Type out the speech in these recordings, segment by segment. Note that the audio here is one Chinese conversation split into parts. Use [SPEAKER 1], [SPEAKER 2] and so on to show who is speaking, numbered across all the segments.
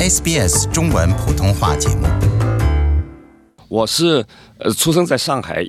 [SPEAKER 1] SBS 中文普通话节目。
[SPEAKER 2] 我是出生在上海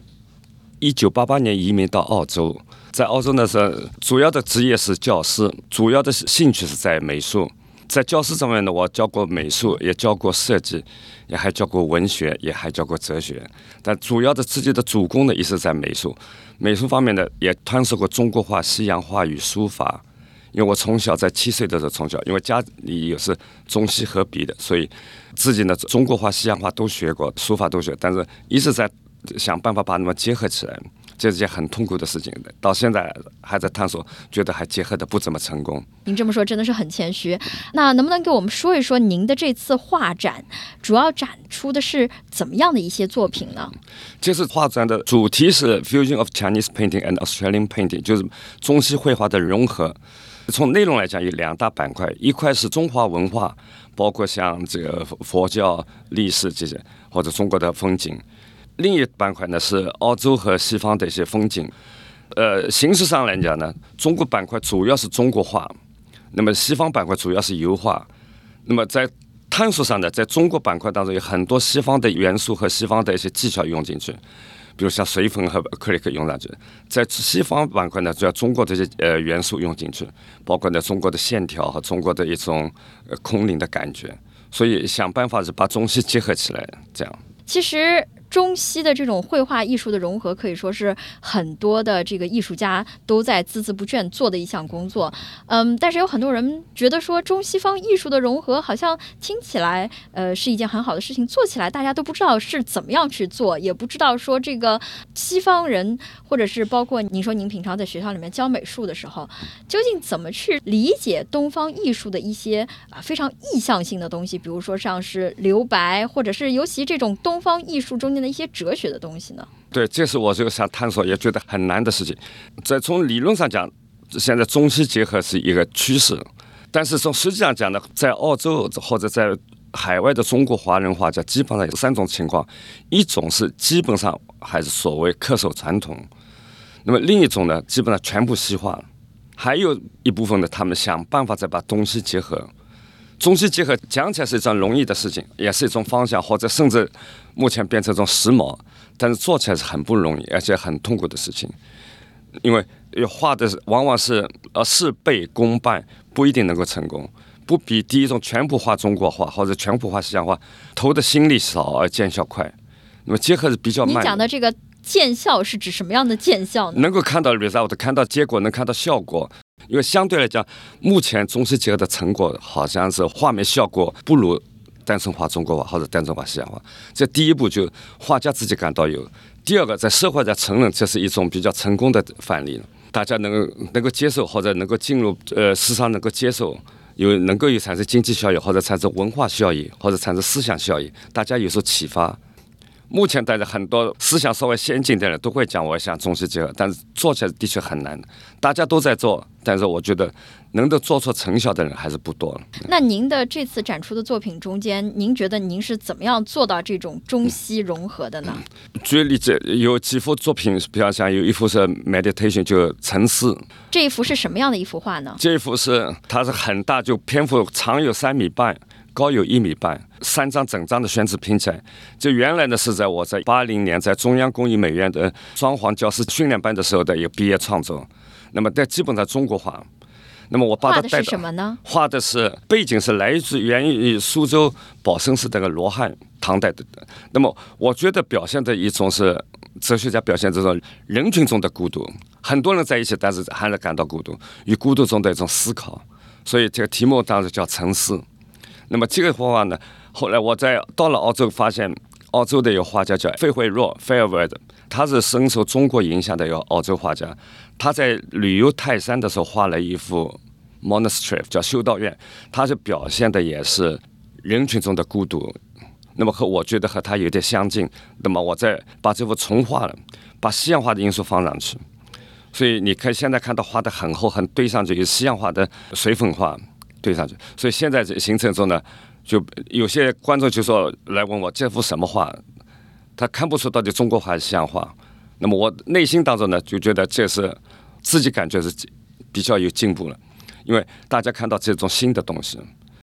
[SPEAKER 2] ，1988年移民到澳洲。在澳洲呢是主要的职业是教师，主要的兴趣是在美术。在教师上面呢，我教过美术，也教过设计，也还教过文学，也还教过哲学。但主要的自己的主攻呢，也是在美术。美术方面呢，也探索过中国画、西洋画与书法。因为我从小在7岁的时候，从小因为家里也是中西合璧的，所以自己呢中国画、西洋画都学过，书法都学，但是一直在想办法把它们结合起来。这是件很痛苦的事情，到现在还在探索，觉得还结合的不怎么成功。
[SPEAKER 3] 您这么说真的是很谦虚。那能不能给我们说一说您的这次画展主要展出的是怎么样的一些作品呢？
[SPEAKER 2] 这次画展的主题是 Fusion of Chinese Painting and Australian Painting， 就是中西绘画的融合。从内容来讲有2大板块，一块是中华文化，包括像这个佛教、历史这些，或者中国的风景。另一板块呢是澳洲和西方的一些风景。形式上来讲呢，中国板块主要是中国画，那么西方板块主要是油画。那么在探索上呢，在中国板块当中有很多西方的元素和西方的一些技巧用进去，比如像水粉和克里克用上去。在西方板块呢，主要中国这些元素用进去，包括呢中国的线条和中国的一种空灵的感觉。所以想办法是把中西结合起来，这样。
[SPEAKER 3] 其实中西的这种绘画艺术的融合，可以说是很多的这个艺术家都在孜孜不倦做的一项工作。但是有很多人觉得说，中西方艺术的融合好像听起来是一件很好的事情，做起来大家都不知道是怎么样去做，也不知道说这个西方人或者是包括您说您平常在学校里面教美术的时候，究竟怎么去理解东方艺术的一些非常意象性的东西，比如说像是留白，或者是尤其这种东方艺术中间的一些哲学的东西呢？对，
[SPEAKER 2] 这是我这个想探索也觉得很难的事情。从理论上讲，现在中西结合是一个趋势，但是从实际上讲呢，在澳洲或者在海外的中国华人画家基本上有3种情况，一种是基本上还是所谓恪守传统，那么另一种呢，基本上全部西化了，还有一部分呢，他们想办法再把东西结合。中西结合讲起来是一件容易的事情，也是一种方向，或者甚至目前变成一种时髦，但是做起来是很不容易，而且很痛苦的事情。因为画的往往是事倍功半，不一定能够成功，不比第一种全部画中国画或者全部画西洋画投的心力少而见效快。那么结合是比较慢的。
[SPEAKER 3] 您讲的这个见效是指什么样的见效呢？
[SPEAKER 2] 能够看到 result， 看到结果，能看到效果。因为相对来讲，目前中西结合的成果好像是画面效果不如单纯画中国画或者单纯画西洋画。这第一步就画家自己感到有。第二个，在社会上承认这是一种比较成功的范例，大家能够接受，或者能够进入市场能够接受，能够产生经济效益，或者产生文化效益，或者产生思想效益，大家有所启发。目前大家很多思想稍微先进的人都会讲我想中西结合，但是做起来的确很难。大家都在做，但是我觉得能够做出成效的人还是不多了。
[SPEAKER 3] 那您的这次展出的作品中间，您觉得您是怎么样做到这种中西融合的呢？
[SPEAKER 2] 举例子，有几幅作品，比方像有一幅是 meditation， 就沉思。
[SPEAKER 3] 这一幅是什么样的一幅画呢？
[SPEAKER 2] 这一幅它是很大，就篇幅长有3.5米，高有1.5米，3张整张的宣纸拼起来。这原来呢是我在80年在中央工艺美院的装潢教师训练班的时候的一个毕业创作。那么这基本上中国画。那么我把它带到，画的是什么呢？画的是背景是源于苏州宝生寺这个罗汉，唐代的。那么我觉得表现的一种是哲学家表现这种人群中的孤独，很多人在一起，但是还是感到孤独，与孤独中的一种思考。所以这个题目当时叫沉思。那么这个画呢，后来我到了澳洲，发现澳洲的有画家叫费惠若 Fairweather， 他是深受中国影响的一个澳洲画家。他在旅游泰山的时候画了一幅 monastery 叫修道院，他是表现的也是人群中的孤独。那么我觉得和他有点相近。那么我再把这幅重画了，把西洋画的因素放上去，所以你可以现在看到画的很厚，很堆上去，有西洋画的水粉画对上去。所以现在形成中呢，就有些观众就说来问我这幅什么画，他看不出到底中国画还是西洋画。那么我内心当中呢，就觉得这是自己感觉是比较有进步了，因为大家看到这种新的东西。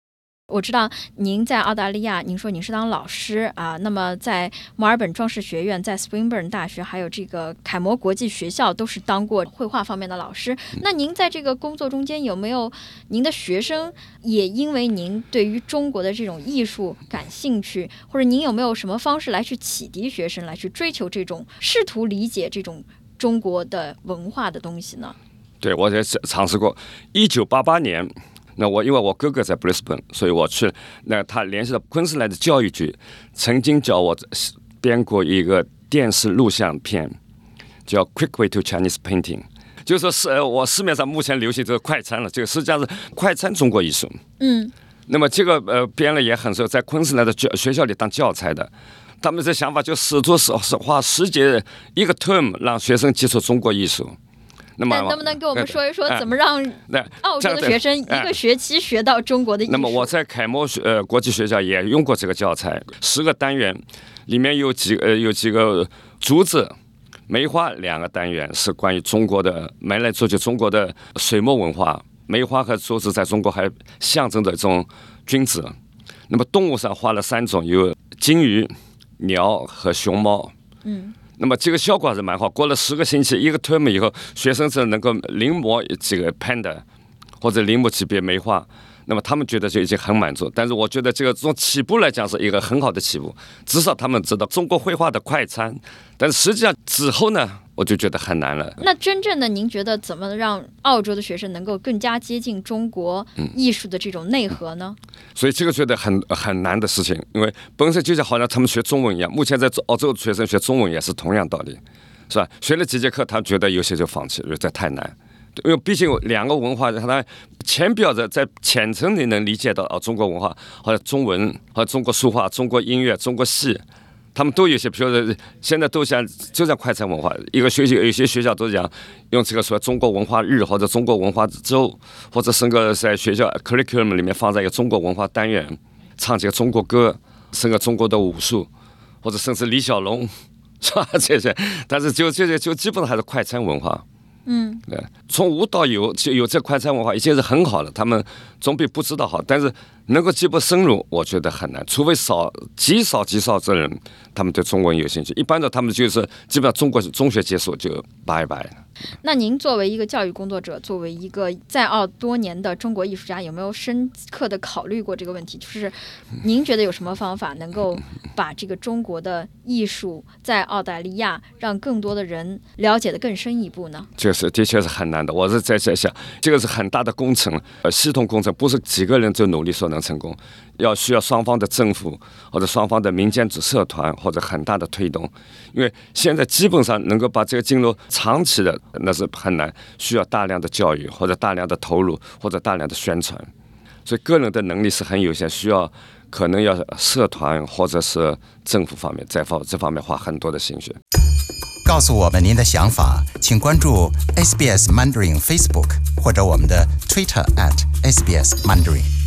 [SPEAKER 3] 我知道您在澳大利亚，您说您是当老师啊，那么在墨尔本装饰学院、在 Swinburne 大学，还有这个凯摩国际学校，都是当过绘画方面的老师。那您在这个工作中间，有没有您的学生也因为您对于中国的这种艺术感兴趣，或者您有没有什么方式来去启迪学生，来去追求这种试图理解这种中国的文化的东西呢？
[SPEAKER 2] 对，我也尝试过。1988年。那因为我哥哥在 Brisbane， 所以我去。那他联系到昆士兰的教育局，曾经叫我编过一个电视录像片，叫《Quick Way to Chinese Painting》，就是说我市面上目前流行这个快餐了，这个实际上是快餐中国艺术。那么这个编了也很受，在昆士兰的学校里当教材的。他们这想法就试图花10节一个 term 让学生接触中国艺术。那
[SPEAKER 3] 能不能给我们说一说，怎么让澳洲的学生一个学期学到中国的艺术？
[SPEAKER 2] 那么我在凯摩国际学校也用过这个教材，10个单元，里面有几个竹子、梅花2个单元是关于中国的来自中国的水墨文化。梅花和竹子在中国还象征着这种君子。那么动物上画了3种，有金鱼、鸟和熊猫。那么这个效果还是蛮好。过了10个星期，一个 term 以后，学生是能够临摹几个 panda 或者临摹几笔梅花，那么他们觉得就已经很满足。但是我觉得这个从起步来讲是一个很好的起步，至少他们知道中国绘画的快餐。但是实际上之后呢，我就觉得很难了。
[SPEAKER 3] 那真正的您觉得怎么让澳洲的学生能够更加接近中国艺术的这种内核呢？
[SPEAKER 2] 所以这个觉得很难的事情，因为本身就像好像他们学中文一样，目前在澳洲学生学中文也是同样道理，是吧？学了几节课，他觉得有些就放弃，觉得这太难。因为毕竟2个文化，它浅表着在浅层里能理解到中国文化，或者中文，或者中国书画、中国音乐、中国戏。他们都有些，比如说现在都像快餐文化，一个学习有些学校都讲用这个说中国文化日或者中国文化周，或者甚至在学校 curriculum 里面放在一个中国文化单元，唱几个中国歌，甚至中国的武术，或者甚至李小龙，是吧？这些，但是就基本上还是快餐文化。对，从无到有就有这快餐文化已经是很好了，他们总比不知道好。但是能够进一步深入，我觉得很难，除非极少之人，他们对中文有兴趣。一般的，他们就是基本上中国中学结束就拜拜了。
[SPEAKER 3] 那您作为一个教育工作者，作为一个在澳多年的中国艺术家，有没有深刻的考虑过这个问题？就是您觉得有什么方法能够把这个中国的艺术在澳大利亚让更多的人了解的更深一步呢？
[SPEAKER 2] 这是的确是很难的。我是在想，这个是很大的工程，系统工程，不是几个人就努力所能成功，需要双方的政府或者双方的民间社团或者很大的推动。因为现在基本上能够把这个进入长期的那是很难，需要大量的教育或者大量的投入或者大量的宣传，所以个人的能力是很有限，可能要社团或者是政府方面在这方面花很多的心血。
[SPEAKER 1] 告诉我们您的想法，请关注 SBS Mandarin Facebook 或者我们的 Twitter @SBS Mandarin。